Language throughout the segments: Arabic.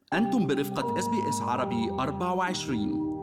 أنتم برفقة SBS عربي 24.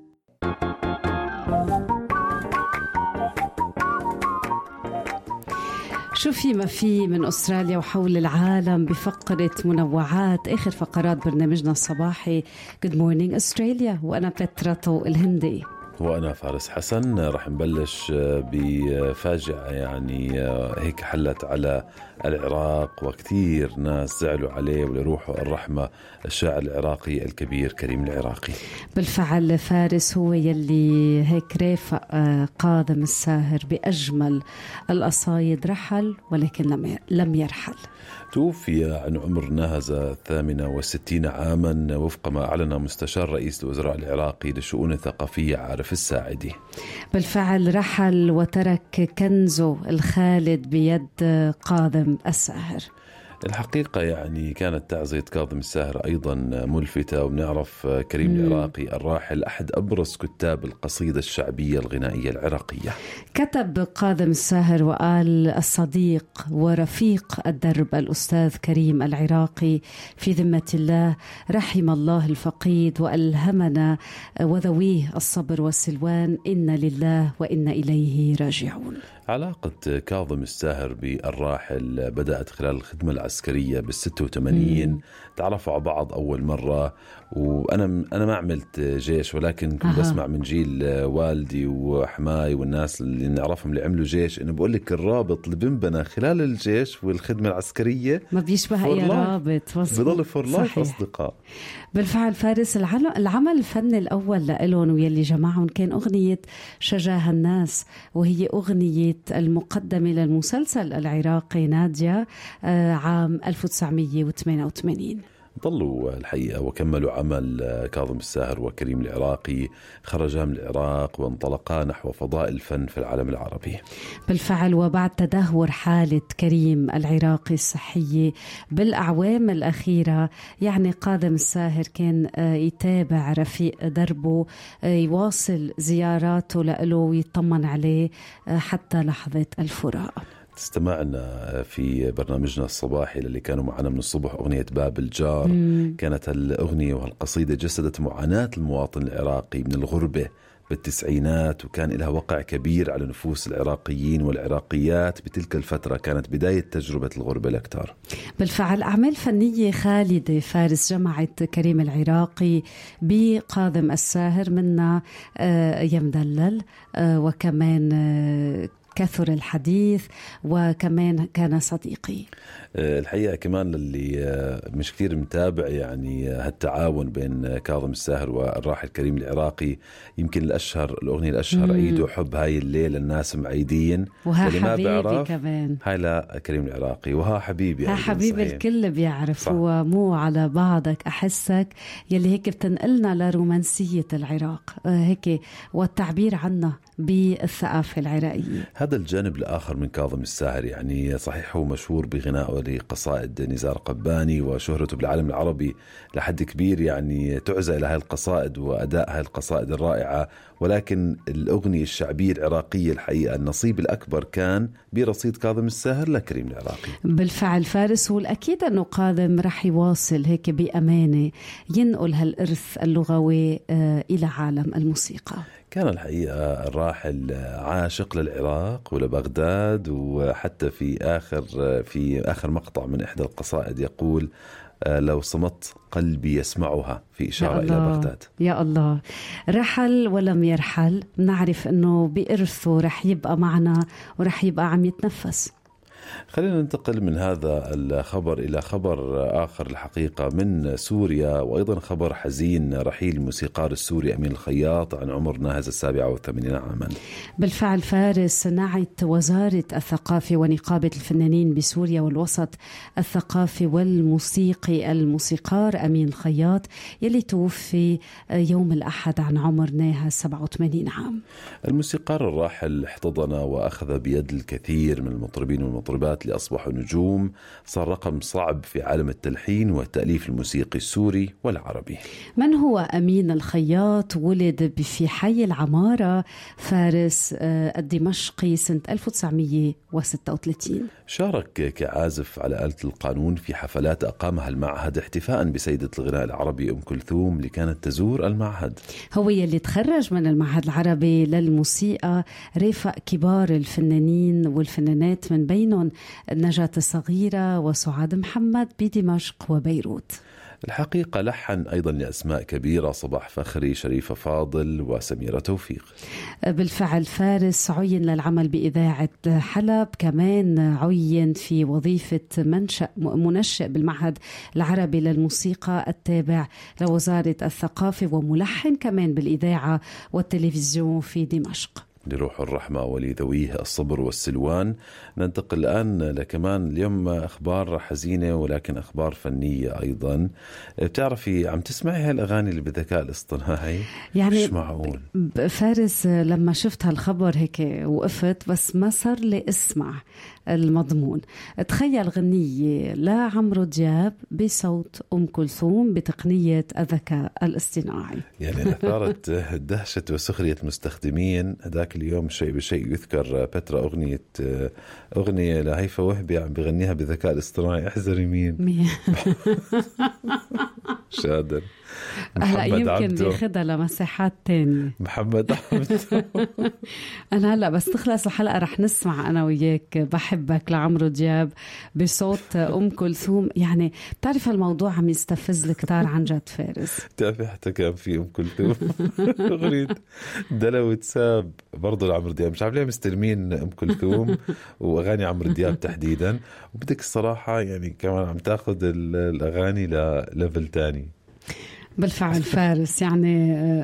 شو في ما في من أستراليا وحول العالم بفقرة منوعات آخر فقرات برنامجنا الصباحي Good Morning Australia، وأنا بتراتو الهندي وأنا فارس حسن. رح نبلش بفاجعة يعني هيك حلت على العراق، وكثير ناس زعلوا عليه ولروحه الرحمة الشاعر العراقي الكبير كريم العراقي. بالفعل فارس هو يلي هيك رافق كاظم الساهر بأجمل القصايد، رحل ولكن لم يرحل. توفي عن عمر ناهز 68 عاما وفق ما أعلن مستشار رئيس الوزراء العراقي للشؤون الثقافية عارف الساعدي. بالفعل رحل وترك كنزه الخالد بيد كاظم الساهر. الحقيقة يعني كانت تعزية كاظم الساهر أيضا ملفتة، وبنعرف كريم العراقي الراحل أحد أبرز كتاب القصيدة الشعبية الغنائية العراقية. كتب كاظم الساهر وقال الصديق ورفيق الدرب الأستاذ كريم العراقي في ذمة الله، رحم الله الفقيد وألهمنا وذويه الصبر والسلوان، إن لله وإن إليه راجعون. علاقة كاظم الساهر بالراحل بدأت خلال الخدمة العسكرية بال86. تعرفوا على بعض أول مرة، وأنا ما عملت جيش، ولكن كنت بسمع من جيل والدي وحماي والناس اللي نعرفهم اللي عملوا جيش إنه بقول لك الرابط اللي بنبنى خلال الجيش والخدمة العسكرية ما بيشبه أي رابط، بضل فور لايف أصدقاء. بالفعل فارس العمل الفني الأول لإلهم ويلي جمعهم كان أغنية شجاها الناس، وهي أغنية المقدمة للمسلسل العراقي نادية عام 1988. ضلوا الحقيقة وكملوا عمل كاظم الساهر وكريم العراقي، خرجا من العراق وانطلقا نحو فضاء الفن في العالم العربي. بالفعل، وبعد تدهور حالة كريم العراقي الصحية بالأعوام الأخيرة، يعني كاظم الساهر كان يتابع رفيق دربه، يواصل زياراته له ويطمن عليه حتى لحظة الفراق. استمعنا في برنامجنا الصباحي اللي كانوا معنا من الصبح أغنية باب الجار. كانت الأغنية وهالقصيدة جسدت معاناة المواطن العراقي من الغربة بالتسعينات، وكان لها وقع كبير على نفوس العراقيين والعراقيات بتلك الفترة. كانت بداية تجربة الغربة الأكثر. بالفعل أعمال فنية خالدة فارس جمعت كريم العراقي بكاظم الساهر، منا يمدلل، وكمان كثر الحديث، وكمان كان صديقي. الحقيقة كمان اللي مش كثير متابع يعني هالتعاون بين كاظم الساهر والراحل كريم العراقي، يمكن الأغنية الأشهر عيد وحب هاي الليلة الناس معيدين، وها حبيبي كمان هاي لا كريم العراقي، وها حبيبي، ها حبيبي الكل بيعرف، هو مو على بعضك أحسك، يلي هيك بتنقلنا لرومانسية العراق هيك والتعبير عنه بالثقافة العراقية. هذا الجانب الآخر من كاظم الساهر، يعني صحيح هو مشهور بغنائه لقصائد نزار قباني، وشهرته بالعالم العربي لحد كبير يعني تعزى إلى هاي القصائد وأداء هاي القصائد الرائعة، ولكن الأغنية الشعبية العراقية الحقيقة النصيب الأكبر كان برصيد كاظم الساهر لكريم العراقي. بالفعل فارس، والأكيد أنه كاظم رح يواصل هيك بأمانة ينقل هالإرث اللغوي إلى عالم الموسيقى. كان الحقيقة الراحل عاشق للعراق ولبغداد، وحتى في آخر مقطع من إحدى القصائد يقول لو صمت قلبي يسمعها، في إشارة إلى بغداد. يا الله، رحل ولم يرحل، نعرف أنه بإرثه رح يبقى معنا ورح يبقى عم يتنفس. خلينا ننتقل من هذا الخبر إلى خبر آخر الحقيقة من سوريا، وأيضا خبر حزين، رحيل الموسيقار السوري أمين الخياط عن عمر ناهز 87 عاما. بالفعل فارس، نعت وزارة الثقافة ونقابة الفنانين بسوريا والوسط الثقافي والموسيقي الموسيقار أمين الخياط، يلي توفي يوم الأحد عن عمر ناهز 87 عام. الموسيقار الراحل احتضن وأخذ بيد الكثير من المطربين والمطربين المطربات اللي أصبحوا نجوم، صار رقم صعب في عالم التلحين والتأليف الموسيقي السوري والعربي. من هو أمين الخياط؟ ولد في حي العمارة فارس الدمشقي سنة 1936. شارك كعازف على آلة القانون في حفلات أقامها المعهد احتفاء بسيدة الغناء العربي أم كلثوم اللي كانت تزور المعهد. هو يلي تخرج من المعهد العربي للموسيقى رافق كبار الفنانين والفنانات، من بينهم نجاة الصغيرة وسعاد محمد بدمشق وبيروت. الحقيقة لحن أيضا لأسماء كبيرة، صباح فخري، شريفة فاضل وسميرة توفيق. بالفعل فارس عين للعمل بإذاعة حلب، كمان عين في وظيفة منشئ بالمعهد العربي للموسيقى التابع لوزارة الثقافة، وملحن كمان بالإذاعة والتلفزيون في دمشق. لروح الرحمة ولذويه الصبر والسلوان. ننتقل الآن لكمان اليوم أخبار حزينة ولكن أخبار فنية أيضا. بتعرفي عم تسمعي هالأغاني اللي بالذكاء الاصطناعي؟ يعني مش معقول. فارس لما شفت هالخبر هيك وقفت، بس ما صار لي اسمع المضمون. تخيل غنية لعمرو دياب بصوت أم كلثوم بتقنية الذكاء الاصطناعي. يعني أثارت دهشة وسخرية المستخدمين. هذاك اليوم شيء بشيء يذكر بترا أغنية لهيفا وهبي عم بغنيها بالذكاء الاصطناعي. احذري مين؟ شادر هلا يمكن بياخدها لمساحات تانية. محمد عبده. أنا هلا بس تخلص الحلقة رح نسمع أنا وياك بحبك لعمرو دياب بصوت أم كلثوم. يعني بتعرف الموضوع عم يستفز كتار عن جد فارس. تعرفي حتى كان في أم كلثوم أغنية دلو تساب برضو لعمرو دياب. مش عارف ليه مستلمين أم كلثوم وأغاني عمرو دياب تحديدا، وبدك الصراحة يعني كمان عم تاخد الأغاني لليفل تاني. بالفعل فارس يعني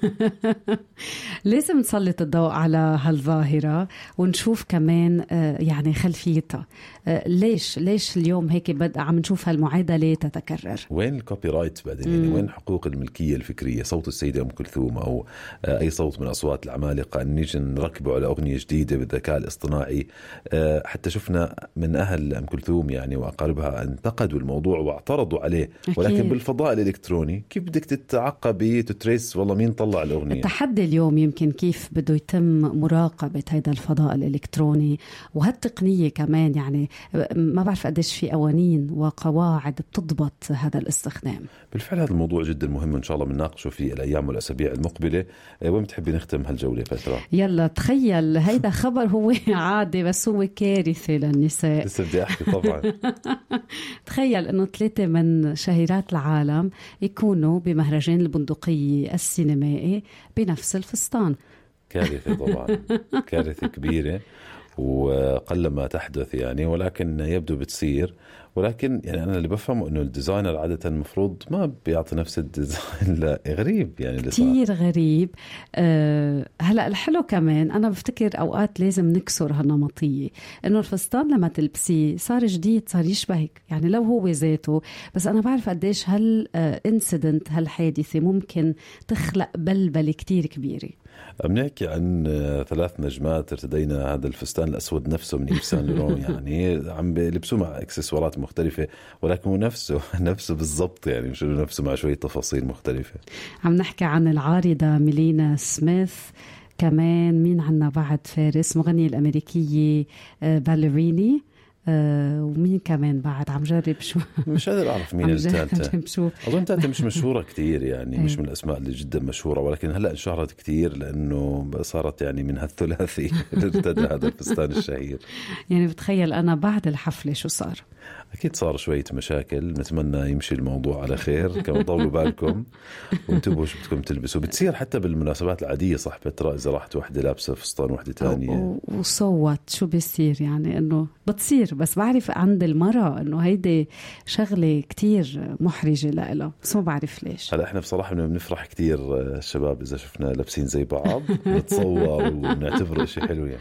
لازم نسلط الضوء على هالظاهرة ونشوف كمان يعني خلفيتها. ليش اليوم هيك بدأ عم نشوف هالمعادلة تتكرر؟ وين الكوبي رايت بعدين؟ يعني وين حقوق الملكية الفكرية؟ صوت السيدة أم كلثوم أو أي صوت من أصوات العمالقة نيجي نركبه على أغنية جديدة بالذكاء الاصطناعي. حتى شفنا من أهل أم كلثوم يعني وأقاربها انتقدوا الموضوع واعترضوا عليه. ولكن أكيد. بالفضاء الإلكتروني كيف بدك تتعقبي تتريس والله مين طلع الأغنية؟ التحدي اليوم يمكن كيف بده يتم مراقبة هذا الفضاء الإلكتروني وهالتقنية كمان. يعني ما بعرف قديش في قوانين وقواعد بتضبط هذا الاستخدام. بالفعل هذا الموضوع جدا مهم، إن شاء الله بنناقشه في الأيام والأسابيع المقبلة. وين بتحبي نختم هالجولة فترة؟ يلا تخيل هيدا خبر هو عادي بس هو كارثة للنساء. لسه بدي أحكي طبعا. تخيل إنه 3 من شهيرات العالم يكونوا بمهرجان البندقية السينمائي بنفس الفستان. كارثة طبعا. كارثة كبيرة وقلما تحدث يعني، ولكن يبدو بتصير. ولكن يعني أنا اللي بفهمه إنه الديزاينر عادة المفروض ما بيعطي نفس الديزاين. لا غريب يعني، كتير غريب. هلأ الحلو كمان أنا بفتكر أوقات لازم نكسر هالنمطية، إنه الفستان لما تلبسيه صار جديد، صار يشبهك يعني لو هو ذاته. بس أنا بعرف قديش هالإنسيدنت هالحادثة ممكن تخلق بلبلة كتير كبيرة. بنحكي عن 3 نجمات ارتدينا هذا الفستان الأسود نفسه من إيف سان لوران. يعني عم بيلبسوه مع إكسسوارات مختلفة، ولكن هو نفسه بالضبط يعني، مش نفسه مع شوية تفاصيل مختلفة. عم نحكي عن العارضة ميلينا سميث. كمان مين عنا بعد فارس؟ مغنية الأمريكية باليريني. ومين كمان بعد؟ عم جرب شو مش قادر أعرف مين الثالثة. أظن الثالثة مش مشهورة كتير يعني. مش من الأسماء اللي جدا مشهورة، ولكن هلأ انشهرت كتير لأنه صارت يعني من هالثلاثي اللي ارتدى هذا الفستان الشهير. يعني بتخيل أنا بعد الحفلة شو صار؟ أكيد صار شوية مشاكل. نتمنى يمشي الموضوع على خير. كمان طولوا بالكم وانتبهوا شو بدكم تلبسوا. بتصير حتى بالمناسبات العادية صح بترى، إذا راحت وحدة لابسة فستان وحدة تانية وصوت شو بيصير يعني إنه بتصير. بس بعرف عند المرأة إنه هيدي شغلة كتير محرجة لها، بس ما بعرف ليش. هلا إحنا بصراحة بنفرح كتير الشباب إذا شفنا لابسين زي بعض، نتصور ونعتبره شيء حلو يعني.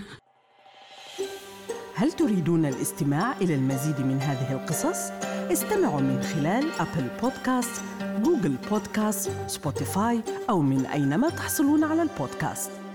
هل تريدون الاستماع إلى المزيد من هذه القصص؟ استمعوا من خلال أبل بودكاست، جوجل بودكاست، سبوتيفاي أو من أينما تحصلون على البودكاست.